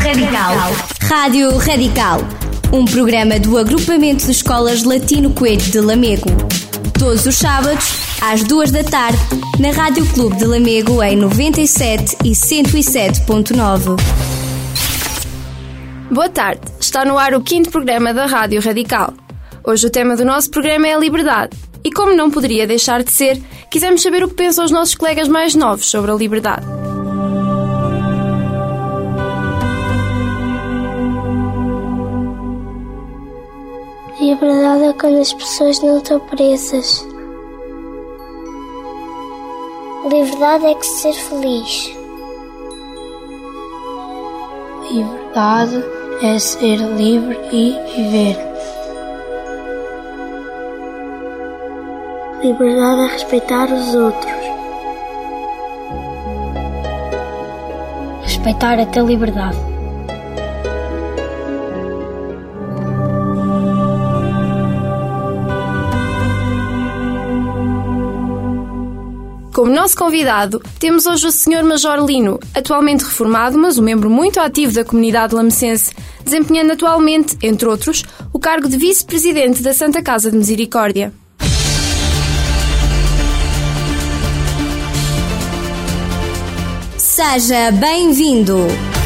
Radical. Rádio Radical, um programa do agrupamento de escolas Latino Coelho de Lamego. Todos os sábados, às 2 da tarde, na Rádio Clube de Lamego em 97 e 107.9. Boa tarde, está no ar o 5º programa da Rádio Radical. Hoje o tema do nosso programa é a liberdade. E como não poderia deixar de ser, quisemos saber o que pensam os nossos colegas mais novos sobre a liberdade. Liberdade é quando as pessoas não estão presas. Liberdade é que ser feliz. Liberdade é ser livre e viver. Liberdade é respeitar os outros. Respeitar é ter liberdade. Como nosso convidado, temos hoje o Sr. Major Lino, atualmente reformado, mas um membro muito ativo da comunidade lamecense, desempenhando atualmente, entre outros, o cargo de Vice-Presidente da Santa Casa de Misericórdia. Seja bem-vindo!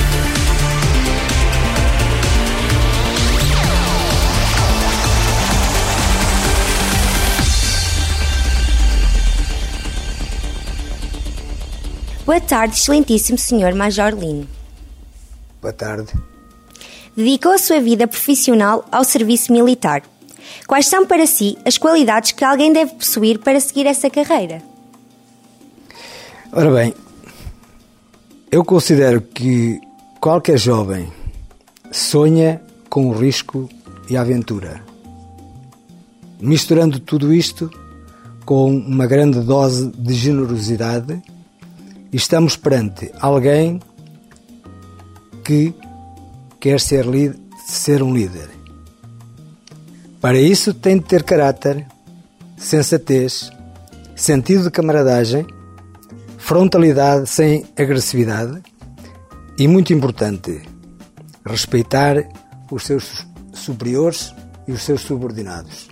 Boa tarde, excelentíssimo Sr. Major Lino. Boa tarde. Dedicou a sua vida profissional ao serviço militar. Quais são para si as qualidades que alguém deve possuir para seguir essa carreira? Ora bem, eu considero que qualquer jovem sonha com o risco e a aventura. Misturando tudo isto com uma grande dose de generosidade, estamos perante alguém que quer ser um líder. Para isso tem de ter caráter, sensatez, sentido de camaradagem, frontalidade sem agressividade e, muito importante, respeitar os seus superiores e os seus subordinados.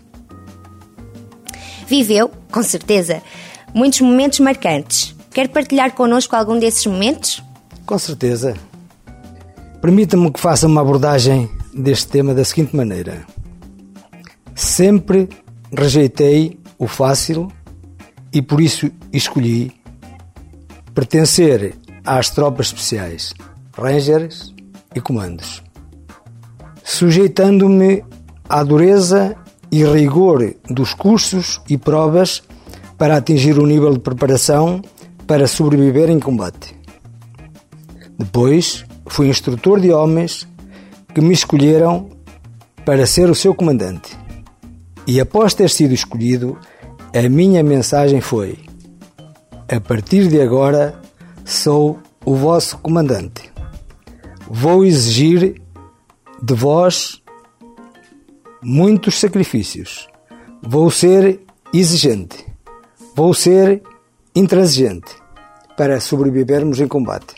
Viveu, com certeza, muitos momentos marcantes. Quer partilhar connosco algum desses momentos? Com certeza. Permita-me que faça uma abordagem deste tema da seguinte maneira. Sempre rejeitei o fácil e por isso escolhi pertencer às tropas especiais, Rangers e comandos, sujeitando-me à dureza e rigor dos cursos e provas para atingir o nível de preparação para sobreviver em combate. Depois, fui instrutor de homens que me escolheram para ser o seu comandante. E após ter sido escolhido, a minha mensagem foi: a partir de agora, sou o vosso comandante. Vou exigir de vós muitos sacrifícios. Vou ser exigente. Vou ser intransigente para sobrevivermos em combate.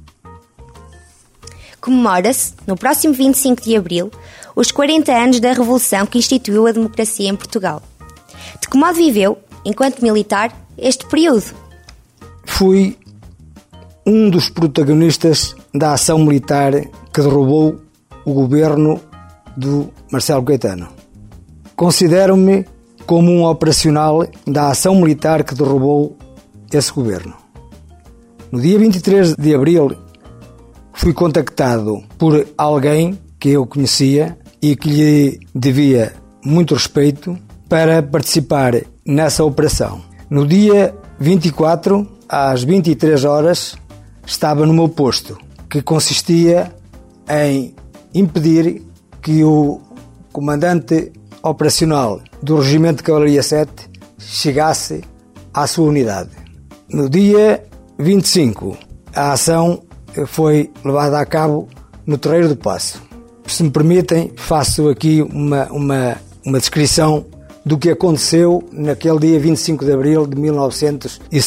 Comemora-se, no próximo 25 de abril, os 40 anos da Revolução que instituiu a democracia em Portugal. De que modo viveu, enquanto militar, este período? Fui um dos protagonistas da ação militar que derrubou o governo do Marcelo Caetano. Considero-me como um operacional da ação militar que derrubou esse governo. No dia 23 de abril, fui contactado por alguém que eu conhecia e que lhe devia muito respeito para participar nessa operação. No dia 24, às 23 horas, estava no meu posto, que consistia em impedir que o comandante operacional do Regimento de Cavalaria 7 chegasse à sua unidade. No dia 25, a ação foi levada a cabo no Terreiro do Paço. Se me permitem, faço aqui uma descrição do que aconteceu naquele dia 25 de abril de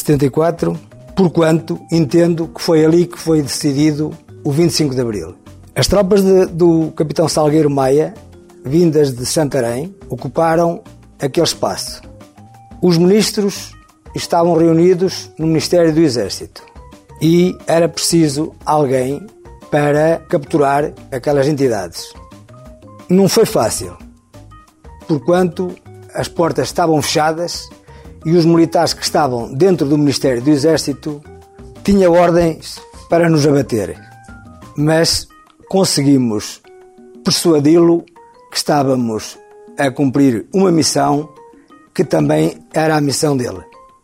1974, porquanto entendo que foi ali que foi decidido o 25 de abril. As tropas do capitão Salgueiro Maia, vindas de Santarém, ocuparam aquele espaço. Os ministros estavam reunidos no Ministério do Exército e era preciso alguém para capturar aquelas entidades. Não foi fácil, porquanto as portas estavam fechadas e os militares que estavam dentro do Ministério do Exército tinham ordens para nos abater. Mas conseguimos persuadi-lo que estávamos a cumprir uma missão que também era a missão dele.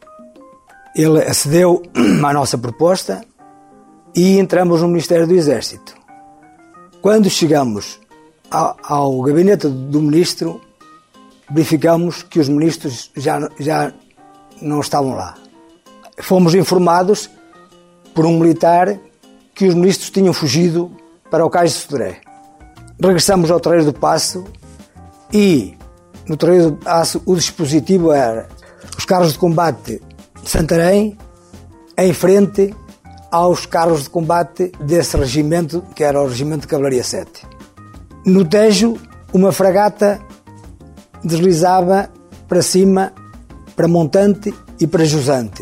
Ele acedeu à nossa proposta e entramos no Ministério do Exército. Quando chegamos ao gabinete do ministro, verificamos que os ministros já não estavam lá. Fomos informados por um militar que os ministros tinham fugido para o Cais de Sodré. Regressamos ao Terreiro do Paço e no Terreiro do Paço o dispositivo era os carros de combate de Santarém em frente aos carros de combate desse regimento, que era o Regimento de Cavalaria 7. No Tejo, uma fragata deslizava para cima, para Montante e para Jusante.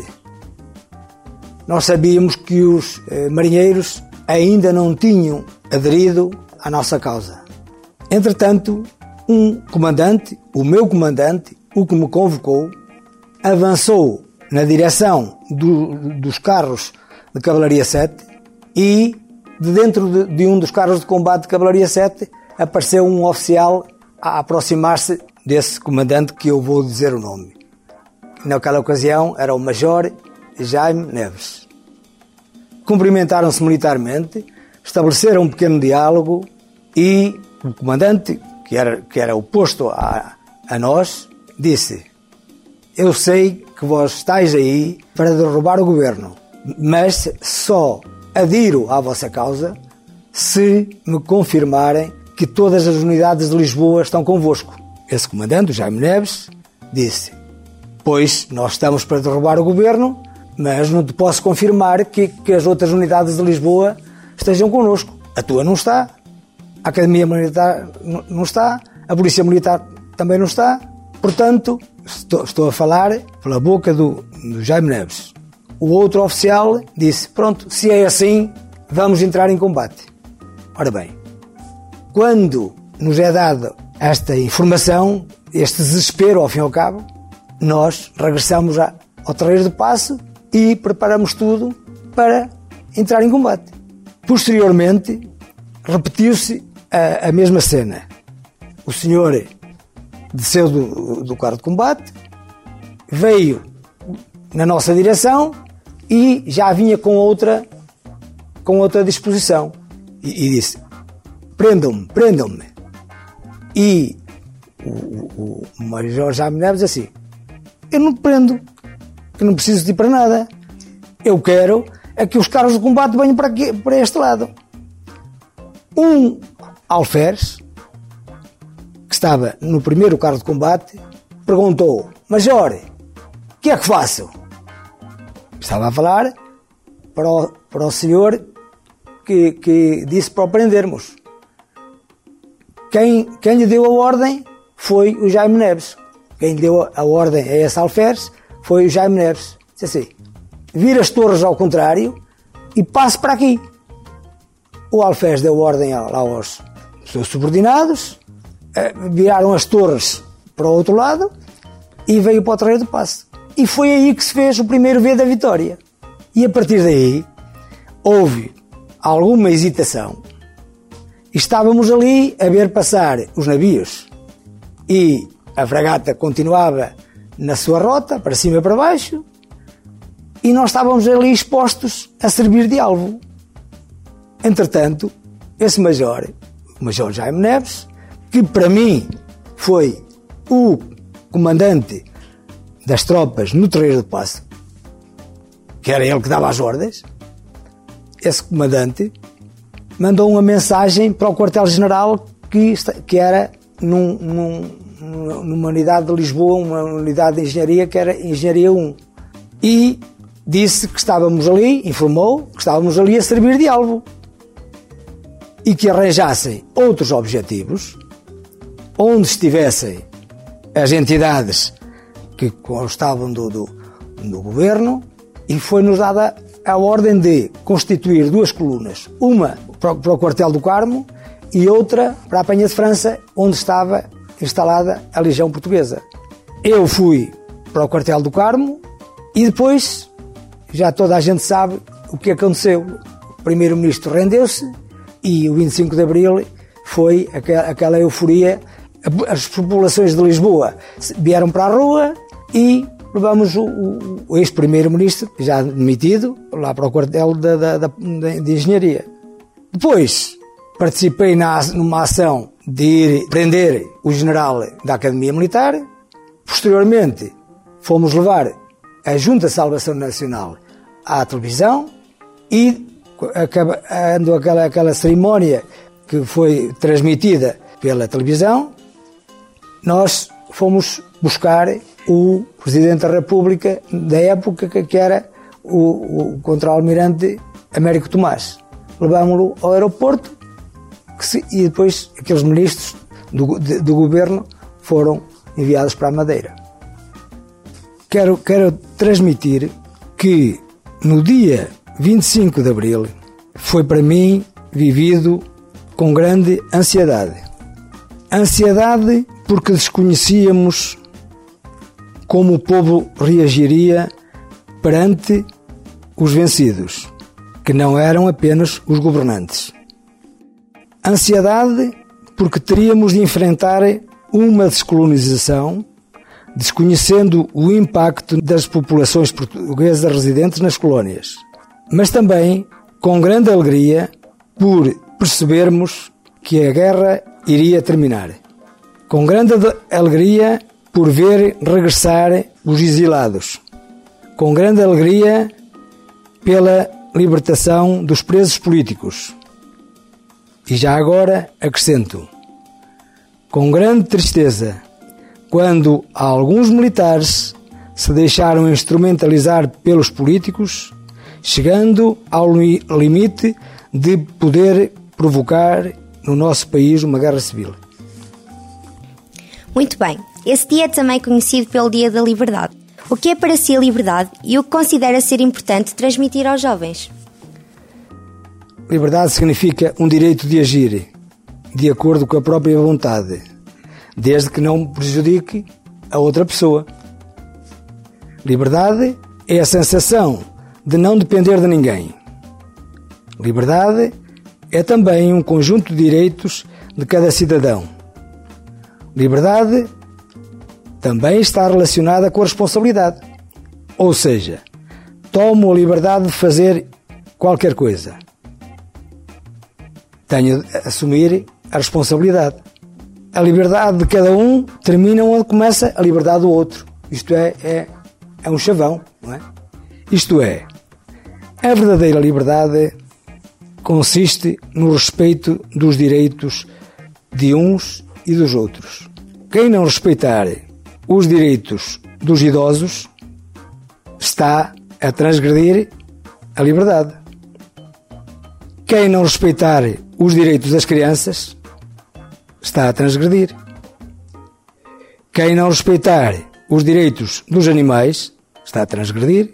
Nós sabíamos que os marinheiros ainda não tinham aderido à nossa causa. Entretanto, um comandante, o meu comandante, o que me convocou, avançou na direção dos carros de Cavalaria 7 e de dentro de um dos carros de combate de Cavalaria 7 apareceu um oficial a aproximar-se desse comandante que eu vou dizer o nome. Naquela ocasião era o Major Jaime Neves. Cumprimentaram-se militarmente, estabeleceram um pequeno diálogo e o comandante, que era oposto a nós, disse: eu sei que vós estáis aí para derrubar o governo, mas só adiro à vossa causa se me confirmarem que todas as unidades de Lisboa estão convosco. Esse comandante, o Jaime Neves, disse: pois nós estamos para derrubar o governo, mas não te posso confirmar que as outras unidades de Lisboa estejam connosco. A tua não está, a Academia Militar não está, a Polícia Militar também não está. Portanto, estou a falar pela boca do Jaime Neves. O outro oficial disse: pronto, se é assim, vamos entrar em combate. Ora bem, quando nos é dada esta informação, este desespero ao fim e ao cabo, nós regressamos ao Terreiro do Paço e preparamos tudo para entrar em combate. Posteriormente, repetiu-se a mesma cena. O senhor desceu do carro de combate, veio na nossa direção e já vinha com outra disposição. E disse: prendam-me. E o Major Jaime Neves assim: eu não te prendo, que não preciso de ir para nada. Eu quero é que os carros de combate venham para este lado. Um alferes, que estava no primeiro carro de combate, perguntou: Major, o que é que faço? Estava a falar para o senhor que disse para o prendermos. Quem lhe deu a ordem foi o Jaime Neves. Quem lhe deu a ordem a esse alferes foi o Jaime Neves. Disse assim: vira as torres ao contrário e passe para aqui. O alferes deu ordem aos seus subordinados, viraram as torres para o outro lado e veio para o Terreiro do Paço. E foi aí que se fez o primeiro V da vitória. E a partir daí houve alguma hesitação. Estávamos ali a ver passar os navios e a fragata continuava na sua rota, para cima e para baixo, e nós estávamos ali expostos a servir de alvo. Entretanto, esse major, o Major Jaime Neves, que para mim foi o comandante das tropas no Terreiro do Paço, que era ele que dava as ordens, esse comandante mandou uma mensagem para o quartel-general que era numa unidade de Lisboa, uma unidade de engenharia que era Engenharia 1. E disse que estávamos ali, informou que estávamos ali a servir de alvo. e que arranjassem outros objetivos, onde estivessem as entidades que constavam do governo, e foi-nos dada a ordem de constituir 2 colunas, uma para o quartel do Carmo e outra para a Penha de França, onde estava instalada a Legião Portuguesa. Eu fui para o quartel do Carmo e depois, já toda a gente sabe o que aconteceu. O primeiro-ministro rendeu-se e o 25 de Abril foi aquela euforia. As populações de Lisboa vieram para a rua e levamos o ex-primeiro-ministro, já demitido, lá para o quartel de engenharia. Depois participei numa ação de ir prender o general da Academia Militar. Posteriormente fomos levar a Junta de Salvação Nacional à televisão e, acabando aquela cerimónia que foi transmitida pela televisão, nós fomos buscar o Presidente da República da época, que era o Contra-Almirante Américo Tomás. Levámos-lo ao aeroporto e depois aqueles ministros do governo foram enviados para a Madeira. Quero transmitir que no dia 25 de Abril foi para mim vivido com grande ansiedade. Ansiedade porque desconhecíamos como o povo reagiria perante os vencidos, que não eram apenas os governantes. Ansiedade porque teríamos de enfrentar uma descolonização, desconhecendo o impacto das populações portuguesas residentes nas colónias. Mas também com grande alegria por percebermos que a guerra iria terminar. Com grande alegria por ver regressar os exilados. Com grande alegria pela libertação dos presos políticos. E já agora acrescento, com grande tristeza, quando alguns militares se deixaram instrumentalizar pelos políticos, chegando ao limite de poder provocar no nosso país uma guerra civil. Muito bem, esse dia é também conhecido pelo Dia da Liberdade. O que é para si a liberdade e o que considera ser importante transmitir aos jovens? Liberdade significa um direito de agir de acordo com a própria vontade, desde que não prejudique a outra pessoa. Liberdade é a sensação de não depender de ninguém. Liberdade é também um conjunto de direitos de cada cidadão. Liberdade também está relacionada com a responsabilidade. Ou seja, tomo a liberdade de fazer qualquer coisa. Tenho de assumir a responsabilidade. A liberdade de cada um termina onde começa a liberdade do outro. Isto é um chavão, não é? Isto é, a verdadeira liberdade consiste no respeito dos direitos de uns e dos outros. Quem não respeitar os direitos dos idosos está a transgredir a liberdade. Quem não respeitar os direitos das crianças está a transgredir. Quem não respeitar os direitos dos animais está a transgredir.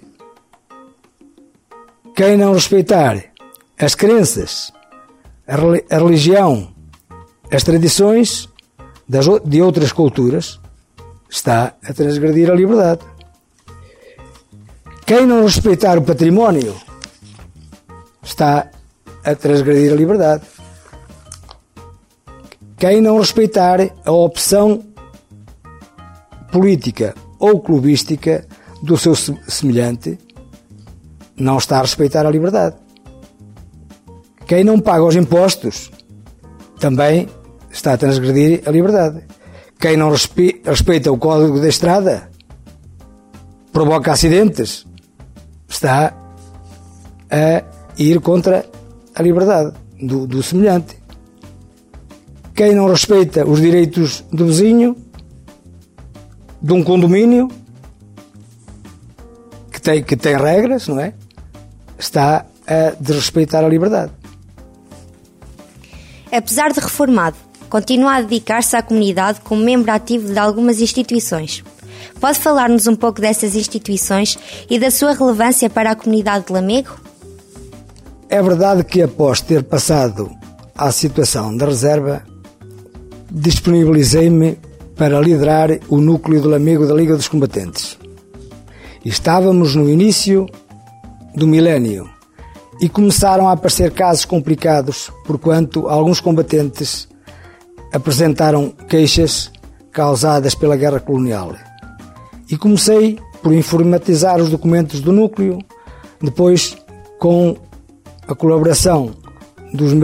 Quem não respeitar as crenças, a religião, as tradições de outras culturas está a transgredir a liberdade. Quem não respeitar o património está a transgredir a liberdade. Quem não respeitar a opção política ou clubística do seu semelhante não está a respeitar a liberdade. Quem não paga os impostos também está a transgredir a liberdade. Quem não respeita o código da estrada, provoca acidentes, está a ir contra a liberdade do semelhante. Quem não respeita os direitos do vizinho, de um condomínio, que tem regras, não é? Está a desrespeitar a liberdade. Apesar de reformado, continua a dedicar-se à comunidade como membro ativo de algumas instituições. Pode falar-nos um pouco dessas instituições e da sua relevância para a comunidade de Lamego? É verdade que após ter passado à situação da reserva, disponibilizei-me para liderar o núcleo de Lamego da Liga dos Combatentes. Estávamos no início do milénio e começaram a aparecer casos complicados, porquanto alguns combatentes apresentaram queixas causadas pela guerra colonial. E comecei por informatizar os documentos do núcleo, depois com a colaboração dos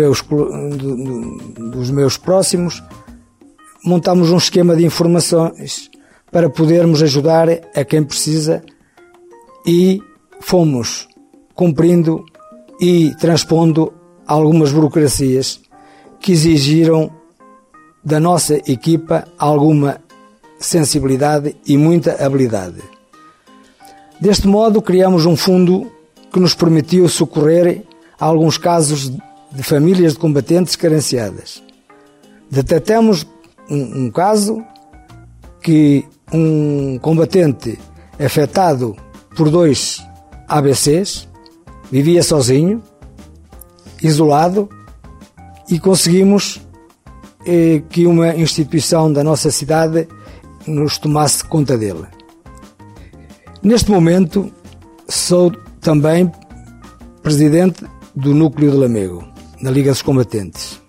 meus próximos, montamos um esquema de informações para podermos ajudar a quem precisa e fomos cumprindo e transpondo algumas burocracias que exigiram da nossa equipa alguma sensibilidade e muita habilidade. Deste modo, criamos um fundo que nos permitiu socorrer alguns casos de famílias de combatentes carenciadas. Detectamos um caso que um combatente afetado por 2 AVCs vivia sozinho, isolado, e conseguimos que uma instituição da nossa cidade nos tomasse conta dele. Neste momento, sou também presidente do Núcleo de Lamego, na Liga dos Combatentes.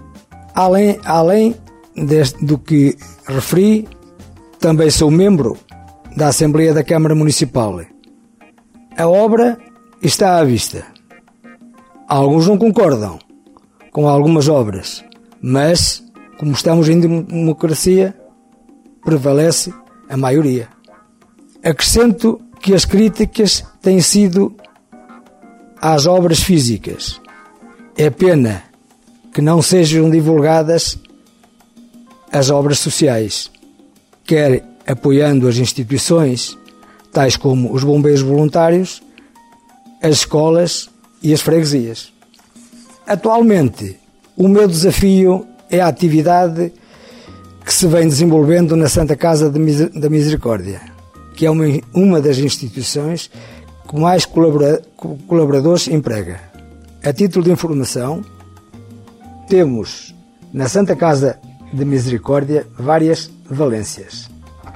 Além do que referi, também sou membro da Assembleia da Câmara Municipal. A obra está à vista. Alguns não concordam com algumas obras, mas, como estamos em democracia, prevalece a maioria. Acrescento que as críticas têm sido às obras físicas. É pena que não sejam divulgadas as obras sociais, quer apoiando as instituições, tais como os bombeiros voluntários, as escolas e as freguesias. Atualmente, o meu desafio é a atividade que se vem desenvolvendo na Santa Casa da Misericórdia, que é uma das instituições que mais colaboradores emprega. A título de informação, temos na Santa Casa da Misericórdia várias valências.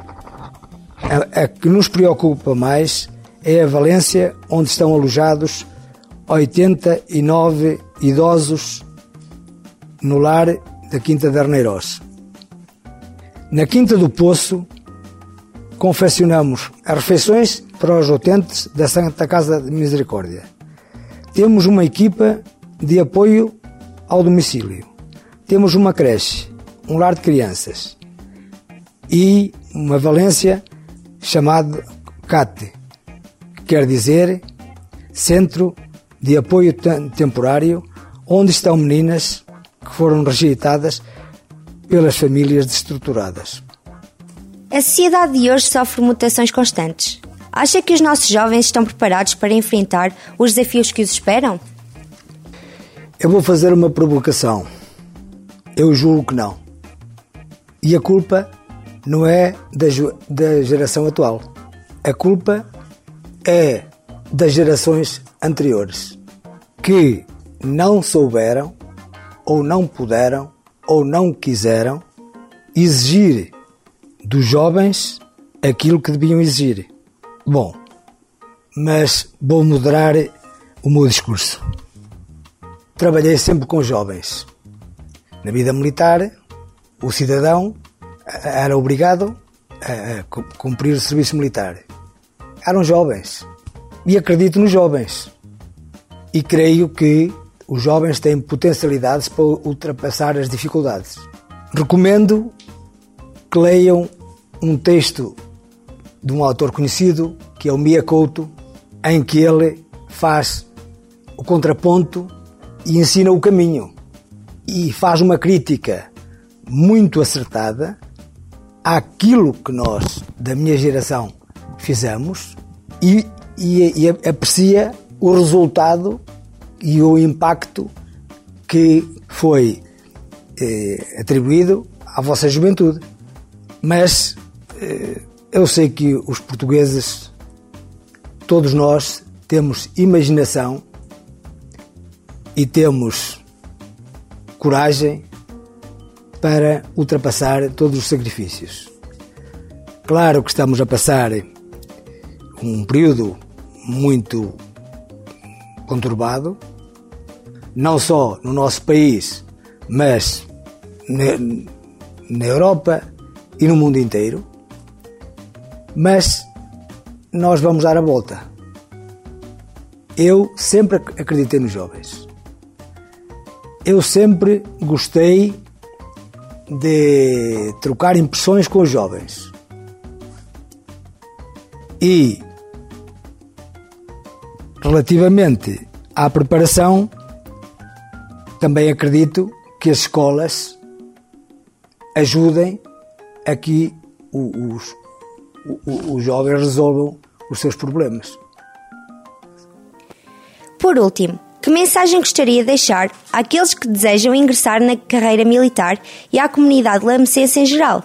A que nos preocupa mais é a valência onde estão alojados 89 idosos no lar da Quinta de Arneirós. Na Quinta do Poço, confeccionamos as refeições para os utentes da Santa Casa de Misericórdia. Temos uma equipa de apoio ao domicílio. Temos uma creche, um lar de crianças e uma valência chamada CAT, que quer dizer Centro de Apoio Temporário, onde estão meninas que foram rejeitadas pelas famílias destruturadas. A sociedade de hoje sofre mutações constantes. Acha que os nossos jovens estão preparados para enfrentar os desafios que os esperam? Eu vou fazer uma provocação. Eu julgo que não. E a culpa não é da geração atual. A culpa é das gerações anteriores, que não souberam, ou não puderam, ou não quiseram exigir dos jovens aquilo que deviam exigir. Bom, mas vou moderar o meu discurso. Trabalhei sempre com jovens. Na vida militar, o cidadão era obrigado a cumprir o serviço militar. Eram jovens. E acredito nos jovens. E creio que os jovens têm potencialidades para ultrapassar as dificuldades. Recomendo que leiam um texto de um autor conhecido, que é o Mia Couto, em que ele faz o contraponto e ensina o caminho. E faz uma crítica muito acertada àquilo que nós, da minha geração, fizemos e aprecia o resultado e o impacto que foi atribuído à vossa juventude. Mas eu sei que os portugueses, todos nós, temos imaginação e temos coragem para ultrapassar todos os sacrifícios. Claro que estamos a passar um período muito conturbado, não só no nosso país, mas na Europa e no mundo inteiro. Mas nós vamos dar a volta. Eu sempre acreditei nos jovens. Eu sempre gostei de trocar impressões com os jovens. E, relativamente à preparação, também acredito que as escolas ajudem a que os jovens resolvam os seus problemas. Por último, que mensagem gostaria de deixar àqueles que desejam ingressar na carreira militar e à comunidade lamecense em geral?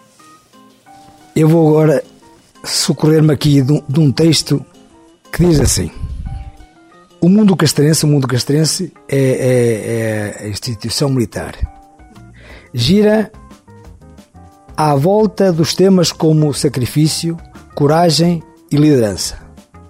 Eu vou agora socorrer-me aqui de um texto que diz assim: o mundo castrense é a instituição militar. Gira à volta dos temas como sacrifício, coragem e liderança.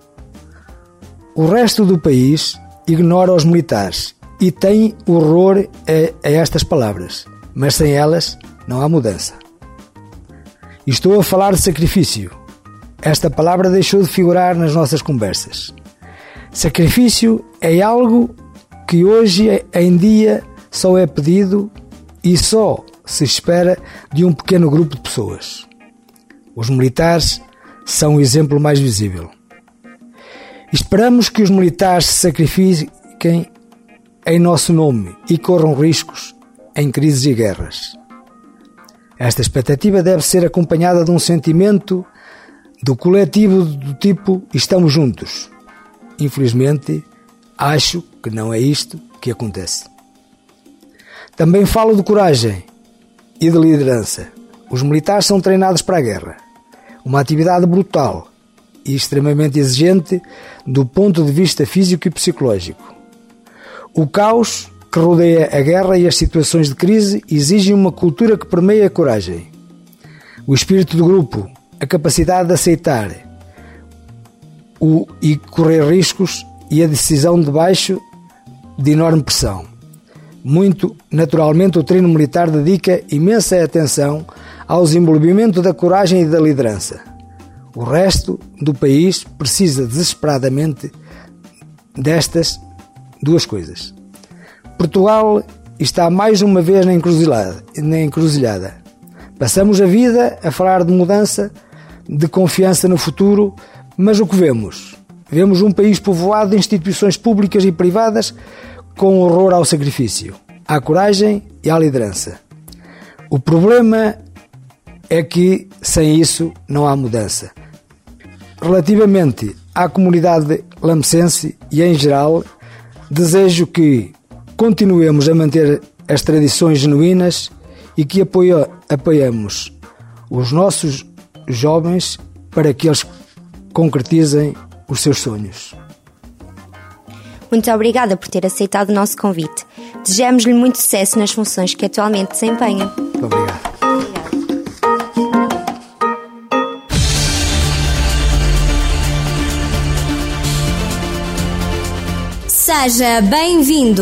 O resto do país ignora os militares e tem horror a estas palavras, mas sem elas não há mudança. E estou a falar de sacrifício. Esta palavra deixou de figurar nas nossas conversas. Sacrifício é algo que hoje em dia só é pedido e só se espera de um pequeno grupo de pessoas. Os militares são o exemplo mais visível. Esperamos que os militares se sacrifiquem em nosso nome e corram riscos em crises e guerras. Esta expectativa deve ser acompanhada de um sentimento do coletivo do tipo estamos juntos. Infelizmente, acho que não é isto que acontece. Também falo de coragem e de liderança. Os militares são treinados para a guerra. Uma atividade brutal e extremamente exigente do ponto de vista físico e psicológico. O caos que rodeia a guerra e as situações de crise exigem uma cultura que permeia a coragem. O espírito do grupo, a capacidade de aceitar e correr riscos e a decisão debaixo de enorme pressão. Muito naturalmente o treino militar dedica imensa atenção ao desenvolvimento da coragem e da liderança. O resto do país precisa desesperadamente destas duas coisas. Portugal está mais uma vez na encruzilhada. Passamos a vida a falar de mudança, de confiança no futuro, mas o que vemos? Vemos um país povoado de instituições públicas e privadas com horror ao sacrifício, à coragem e à liderança. O problema é que sem isso não há mudança. Relativamente à comunidade lamecense e em geral, desejo que continuemos a manter as tradições genuínas e que apoiemos os nossos jovens para que eles concretizem os seus sonhos. Muito obrigada por ter aceitado o nosso convite. Desejamos-lhe muito sucesso nas funções que atualmente desempenha. Muito obrigado. Seja bem-vindo!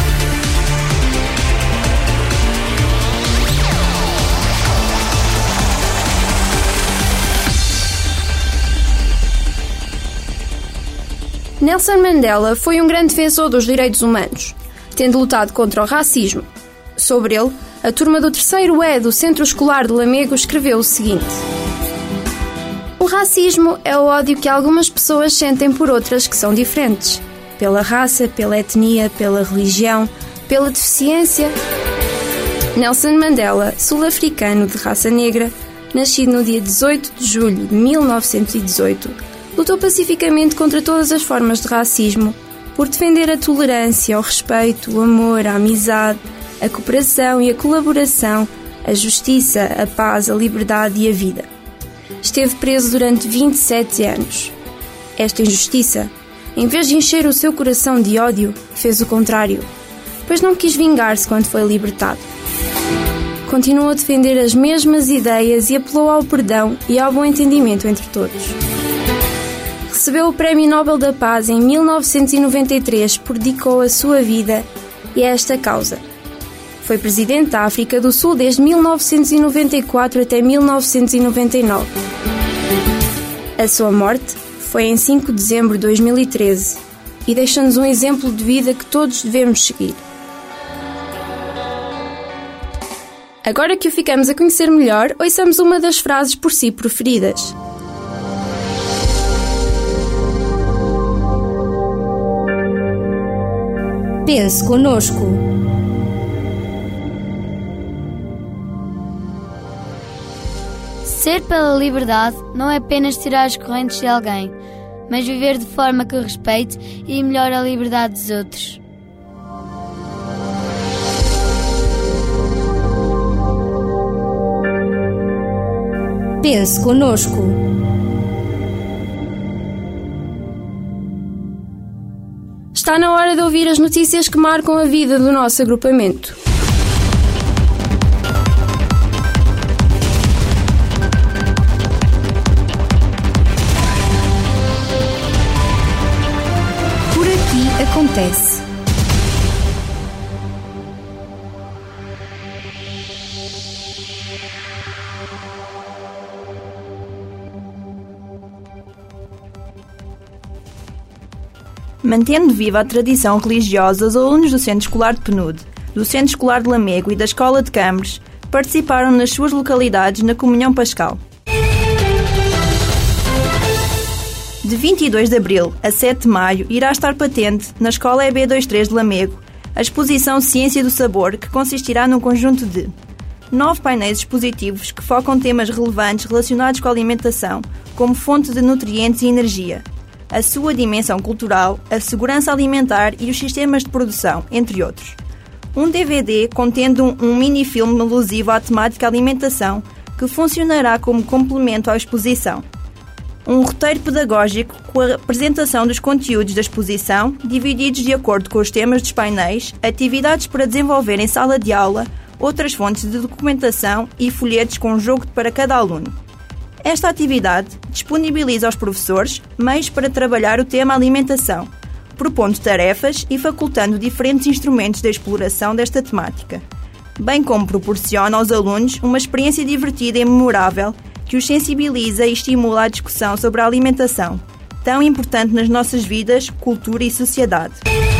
Nelson Mandela foi um grande defensor dos direitos humanos, tendo lutado contra o racismo. Sobre ele, a turma do 3º E do Centro Escolar de Lamego escreveu o seguinte: o racismo é o ódio que algumas pessoas sentem por outras que são diferentes, pela raça, pela etnia, pela religião, pela deficiência. Nelson Mandela, sul-africano de raça negra, nascido no dia 18 de julho de 1918, lutou pacificamente contra todas as formas de racismo, por defender a tolerância, o respeito, o amor, a amizade, a cooperação e a colaboração, a justiça, a paz, a liberdade e a vida. Esteve preso durante 27 anos. Esta injustiça, em vez de encher o seu coração de ódio, fez o contrário, pois não quis vingar-se quando foi libertado. Continuou a defender as mesmas ideias e apelou ao perdão e ao bom entendimento entre todos. Recebeu o Prémio Nobel da Paz em 1993 por dedicou a sua vida e a esta causa. Foi presidente da África do Sul desde 1994 até 1999. A sua morte foi em 5 de dezembro de 2013 e deixa-nos um exemplo de vida que todos devemos seguir. Agora que o ficamos a conhecer melhor, ouçamos uma das frases por si preferidas. Pense connosco. Ser pela liberdade não é apenas tirar as correntes de alguém, mas viver de forma que respeite e melhore a liberdade dos outros. Pense connosco. Está na hora de ouvir as notícias que marcam a vida do nosso agrupamento. Por aqui acontece. Mantendo viva a tradição religiosa, os alunos do Centro Escolar de Penude, do Centro Escolar de Lamego e da Escola de Câmares participaram nas suas localidades na Comunhão Pascal. De 22 de abril a 7 de maio irá estar patente na Escola EB23 de Lamego a exposição Ciência do Sabor, que consistirá num conjunto de 9 painéis expositivos que focam temas relevantes relacionados com a alimentação, como fonte de nutrientes e energia, a sua dimensão cultural, a segurança alimentar e os sistemas de produção, entre outros. Um DVD contendo um mini-filme alusivo à temática alimentação, que funcionará como complemento à exposição. Um roteiro pedagógico com a apresentação dos conteúdos da exposição, divididos de acordo com os temas dos painéis, atividades para desenvolver em sala de aula, outras fontes de documentação e folhetos com um jogo para cada aluno. Esta atividade disponibiliza aos professores meios para trabalhar o tema alimentação, propondo tarefas e facultando diferentes instrumentos de exploração desta temática, bem como proporciona aos alunos uma experiência divertida e memorável que os sensibiliza e estimula a discussão sobre a alimentação, tão importante nas nossas vidas, cultura e sociedade.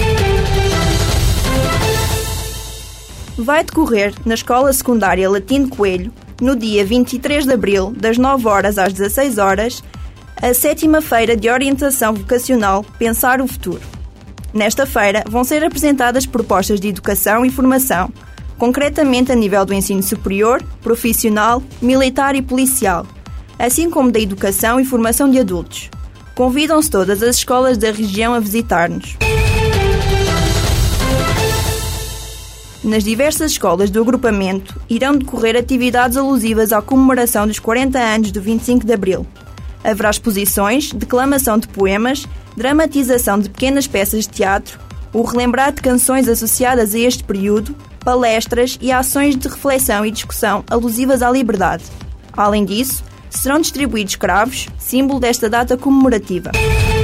Vai decorrer na Escola Secundária Latino Coelho, no dia 23 de abril, das 9 horas às 16 horas, a 7ª Feira de Orientação Vocacional Pensar o Futuro. Nesta feira vão ser apresentadas propostas de educação e formação, concretamente a nível do ensino superior, profissional, militar e policial, assim como da educação e formação de adultos. Convidam-se todas as escolas da região a visitar-nos. Nas diversas escolas do agrupamento irão decorrer atividades alusivas à comemoração dos 40 anos do 25 de Abril. Haverá exposições, declamação de poemas, dramatização de pequenas peças de teatro, o relembrar de canções associadas a este período, palestras e ações de reflexão e discussão alusivas à liberdade. Além disso, serão distribuídos cravos, símbolo desta data comemorativa.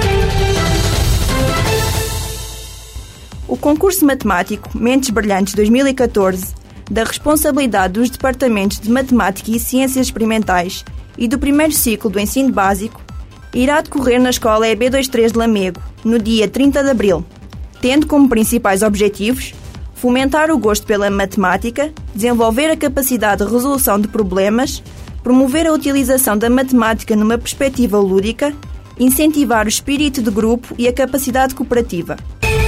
O concurso matemático Mentes Brilhantes 2014, da responsabilidade dos departamentos de Matemática e Ciências Experimentais e do primeiro ciclo do ensino básico, irá decorrer na Escola EB23 de Lamego, no dia 30 de abril, tendo como principais objetivos fomentar o gosto pela matemática, desenvolver a capacidade de resolução de problemas, promover a utilização da matemática numa perspectiva lúdica, incentivar o espírito de grupo e a capacidade cooperativa.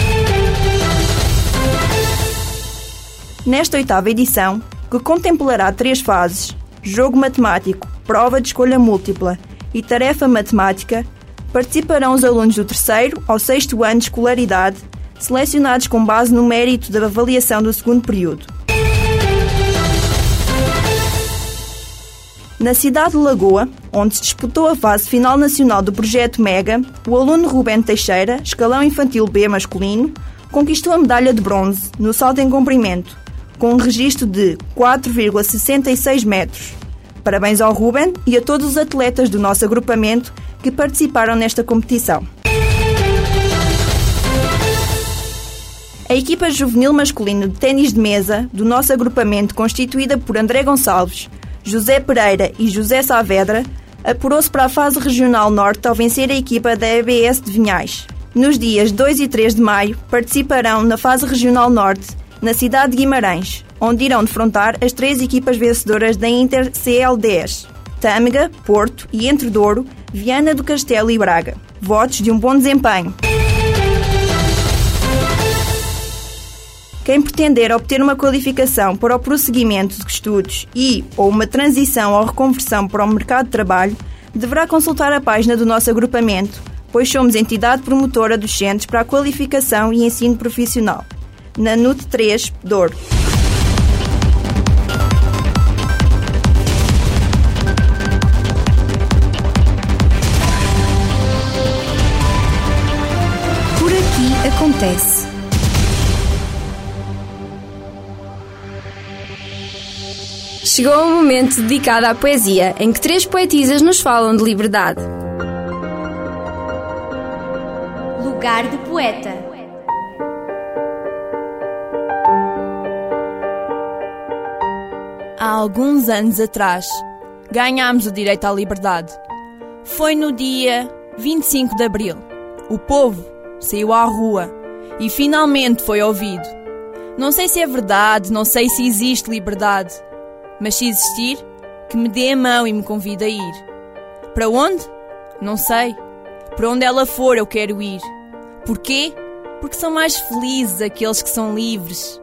Nesta 8ª edição, que contemplará 3 fases, jogo matemático, prova de escolha múltipla e tarefa matemática, participarão os alunos do 3º ao 6º ano de escolaridade, selecionados com base no mérito da avaliação do 2º período. Na cidade de Lagoa, onde se disputou a fase final nacional do projeto MEGA, o aluno Ruben Teixeira, escalão infantil B masculino, conquistou a medalha de bronze no salto em comprimento, com um registro de 4,66 metros. Parabéns ao Ruben e a todos os atletas do nosso agrupamento que participaram nesta competição. A equipa juvenil masculino de ténis de mesa do nosso agrupamento, constituída por André Gonçalves, José Pereira e José Saavedra, apurou-se para a fase regional norte ao vencer a equipa da EBS de Vinhais. Nos dias 2 e 3 de maio participarão na fase regional norte, na cidade de Guimarães, onde irão defrontar as 3 equipas vencedoras da Inter CL10, Tâmega, Porto e Entredouro, Viana do Castelo e Braga. Votos de um bom desempenho. Quem pretender obter uma qualificação para o prosseguimento de estudos ou uma transição ou reconversão para o mercado de trabalho, deverá consultar a página do nosso agrupamento, pois somos entidade promotora dos Centros para a Qualificação e Ensino Profissional, na NUT 3, Douro. Por aqui acontece. Chegou o momento dedicado à poesia, em que 3 poetisas nos falam de liberdade. Lugar de poeta. Há alguns anos atrás, ganhámos o direito à liberdade. Foi no dia 25 de abril. O povo saiu à rua e finalmente foi ouvido. Não sei se é verdade, não sei se existe liberdade. Mas se existir, que me dê a mão e me convide a ir. Para onde? Não sei. Para onde ela for eu quero ir. Porquê? Porque são mais felizes aqueles que são livres.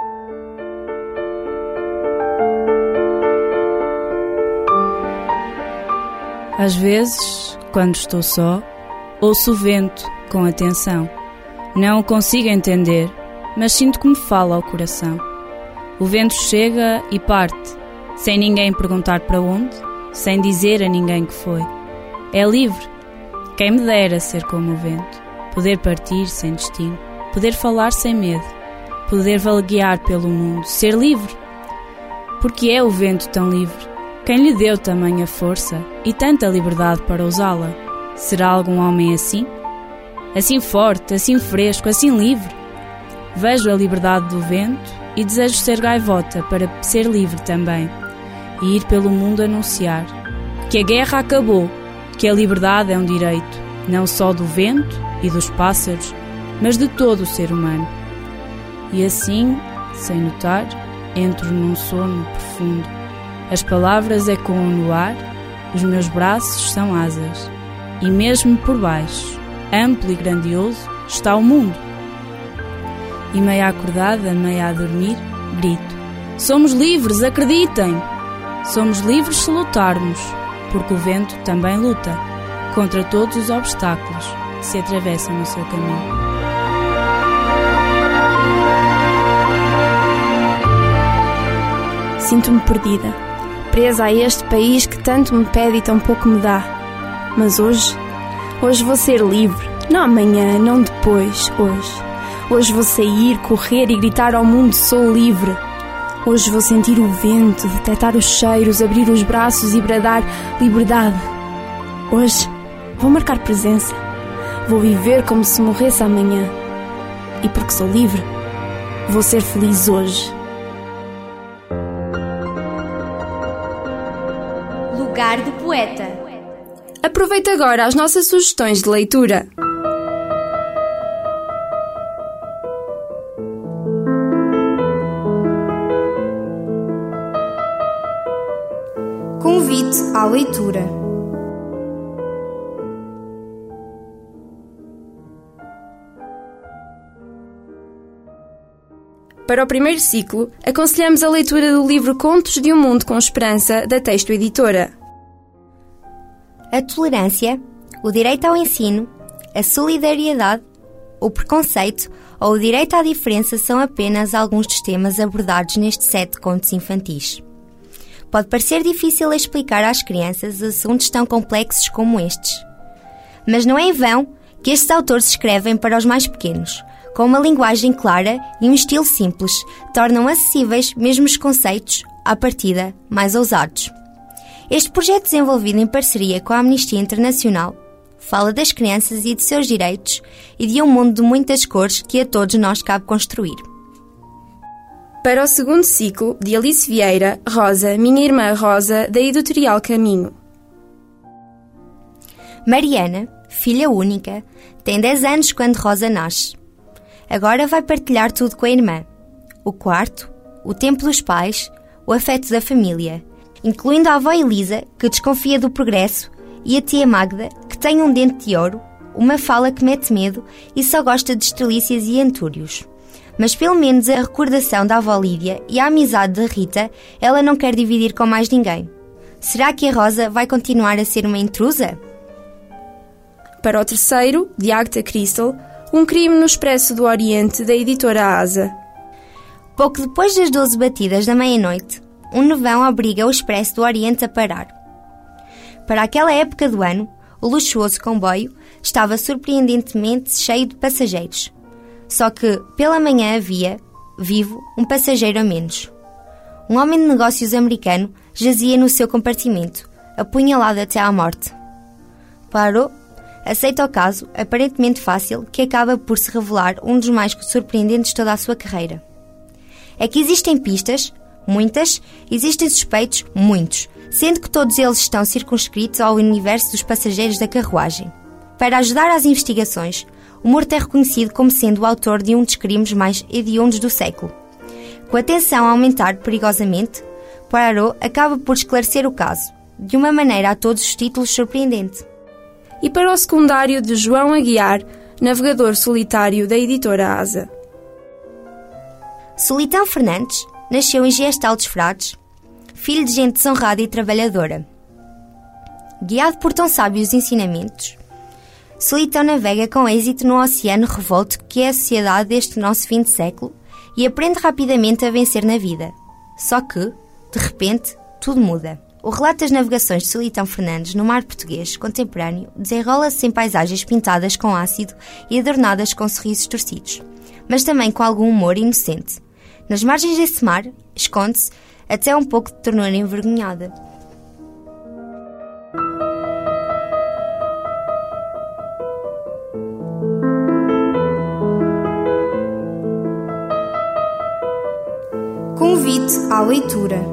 Às vezes, quando estou só, ouço o vento com atenção. Não o consigo entender, mas sinto que me fala ao coração. O vento chega e parte, sem ninguém perguntar para onde, sem dizer a ninguém que foi. É livre. Quem me dera ser como o vento, poder partir sem destino, poder falar sem medo, poder vaguear pelo mundo, ser livre. Porque é o vento tão livre? Quem lhe deu tamanha força e tanta liberdade para usá-la? Será algum homem assim? Assim forte, assim fresco, assim livre? Vejo a liberdade do vento e desejo ser gaivota para ser livre também e ir pelo mundo anunciar que a guerra acabou, que a liberdade é um direito, não só do vento e dos pássaros, mas de todo o ser humano. E assim, sem notar, entro num sono profundo. As palavras ecoam no ar, os meus braços são asas, e mesmo por baixo, amplo e grandioso, está o mundo. E meia acordada, meia a dormir, grito: somos livres, acreditem! Somos livres se lutarmos, porque o vento também luta contra todos os obstáculos que se atravessam no seu caminho. Sinto-me perdida, presa a este país que tanto me pede e tão pouco me dá. Mas hoje vou ser livre, não amanhã, não depois, hoje. Hoje vou sair, correr e gritar ao mundo: sou livre. Hoje vou sentir o vento, detectar os cheiros, abrir os braços e bradar: liberdade. Hoje vou marcar presença. Vou viver como se morresse amanhã. E porque sou livre, vou ser feliz hoje. Lugar de poeta. Aproveita agora as nossas sugestões de leitura. Convite à leitura. Para o primeiro ciclo, aconselhamos a leitura do livro Contos de um Mundo com Esperança, da Texto Editora. A tolerância, o direito ao ensino, a solidariedade, o preconceito ou o direito à diferença são apenas alguns dos temas abordados neste set de contos infantis. Pode parecer difícil explicar às crianças assuntos tão complexos como estes. Mas não é em vão que estes autores escrevem para os mais pequenos, com uma linguagem clara e um estilo simples, tornam acessíveis mesmo os conceitos, à partida, mais ousados. Este projeto, desenvolvido em parceria com a Amnistia Internacional, fala das crianças e de seus direitos e de um mundo de muitas cores que a todos nós cabe construir. Para o segundo ciclo, de Alice Vieira, Rosa, Minha Irmã Rosa, da Editorial Caminho. Mariana, filha única, tem 10 anos quando Rosa nasce. Agora vai partilhar tudo com a irmã. O quarto, o tempo dos pais, o afeto da família, incluindo a avó Elisa, que desconfia do progresso, e a tia Magda, que tem um dente de ouro, uma fala que mete medo e só gosta de estrelícias e antúrios. Mas pelo menos a recordação da avó Lídia e a amizade da Rita ela não quer dividir com mais ninguém. Será que a Rosa vai continuar a ser uma intrusa? Para o terceiro, de Agatha Crystal, Um crime no Expresso do Oriente, da editora Asa. Pouco depois das 12 batidas da meia-noite, um nevão obriga o Expresso do Oriente a parar. Para aquela época do ano, o luxuoso comboio estava surpreendentemente cheio de passageiros. Só que, pela manhã havia, vivo, um passageiro a menos. Um homem de negócios americano jazia no seu compartimento, apunhalado até à morte. Poirot aceita o caso, aparentemente fácil, que acaba por se revelar um dos mais surpreendentes de toda a sua carreira. É que existem pistas, muitas, existem suspeitos, muitos, sendo que todos eles estão circunscritos ao universo dos passageiros da carruagem. Para ajudar às investigações, o morto é reconhecido como sendo o autor de um dos crimes mais hediondos do século. Com a tensão a aumentar perigosamente, Poirot acaba por esclarecer o caso, de uma maneira a todos os títulos surpreendente. E para o secundário de João Aguiar, navegador solitário, da editora Asa. Solitão Fernandes nasceu em Gestal dos Frades, filho de gente desonrada e trabalhadora. Guiado por tão sábios ensinamentos, Solitão navega com êxito no oceano revolto que é a sociedade deste nosso fim de século e aprende rapidamente a vencer na vida. Só que, de repente, tudo muda. O relato das navegações de Solitão Fernandes no mar português contemporâneo desenrola-se em paisagens pintadas com ácido e adornadas com sorrisos torcidos, mas também com algum humor inocente. Nas margens desse mar, esconde-se até um pouco de ternura envergonhada. Convite à leitura.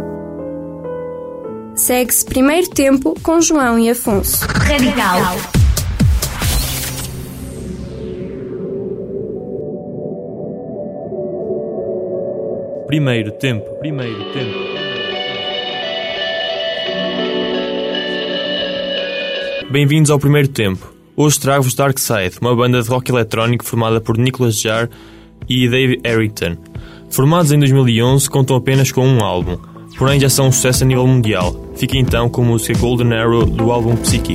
Segue-se Primeiro Tempo com João e Afonso. Radical. Primeiro Tempo. Bem-vindos ao Primeiro Tempo. Hoje trago-vos Dark Side, uma banda de rock eletrónico formada por Nicholas Jarre e Dave Errington. Formados em 2011, contam apenas com um álbum, porém já são um sucesso a nível mundial. Fica então com a música Golden Arrow do álbum Psychic.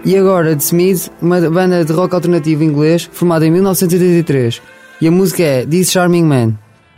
E agora, The Smiths, uma banda de rock alternativo inglês formada em 1983. E a música é This Charming Man.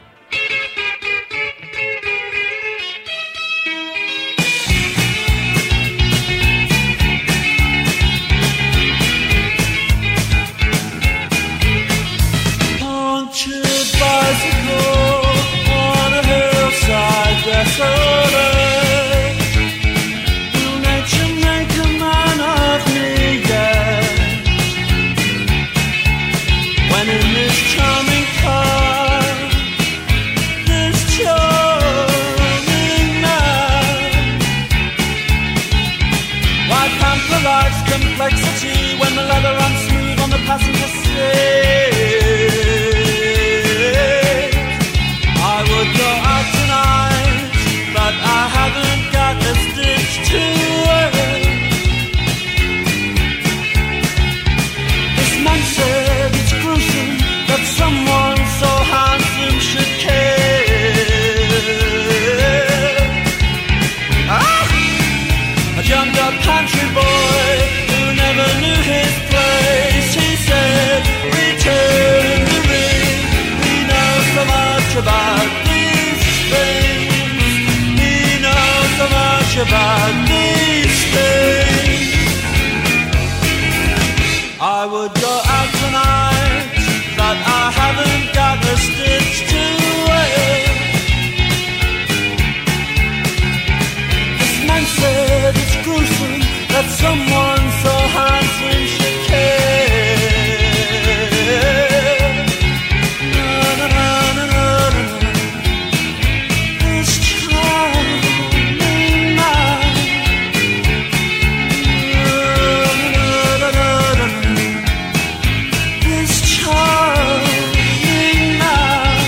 Complexity when the leather runs smooth on the passenger seat. I would go out tonight, but I haven't got a stitch to wear. This man said it's gruesome that someone so handsome should care. A jumped up country boy never knew his place. He said, return the ring. He knows so much about these things. He knows so much about these things. I would go out tonight, but I haven't got a stitch to wear. This man said it's gruesome that someone so handsome should care. Na, na, na, na, na, na. This charming man. Na, na, na, na, na. This charming man.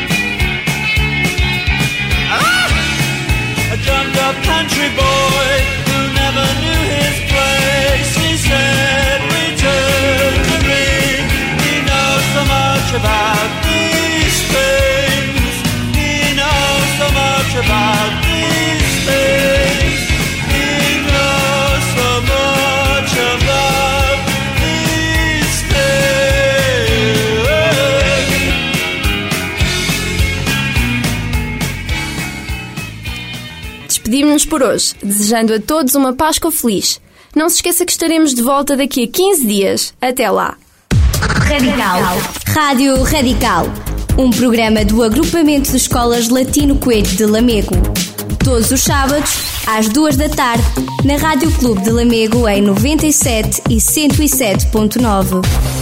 A jumped up country boy who never knew his place. He said, return the ring. He knows so much about these things. He knows so much about these things. He knows so much about these things. Despedimos-nos por hoje, desejando a todos uma Páscoa feliz. Não se esqueça que estaremos de volta daqui a 15 dias. Até lá. Radical. Rádio Radical. Um programa do agrupamento de escolas Latino Coelho de Lamego. Todos os sábados, às 2 da tarde, na Rádio Clube de Lamego em 97 e 107.9.